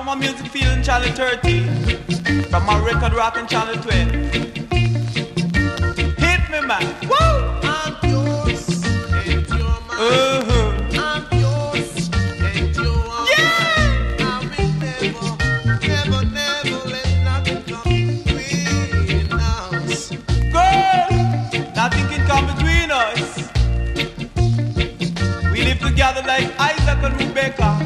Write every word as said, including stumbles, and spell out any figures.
a music field channel thirty, from a record rock in channel twelve. Hit me, man. Woo! I'm yours, and you're mine. Uh-huh. I'm yours, and you're Yeah! mine. I will never, never, never let nothing come between us. Girl, nothing can come between us. We live together like Isaac and Rebecca.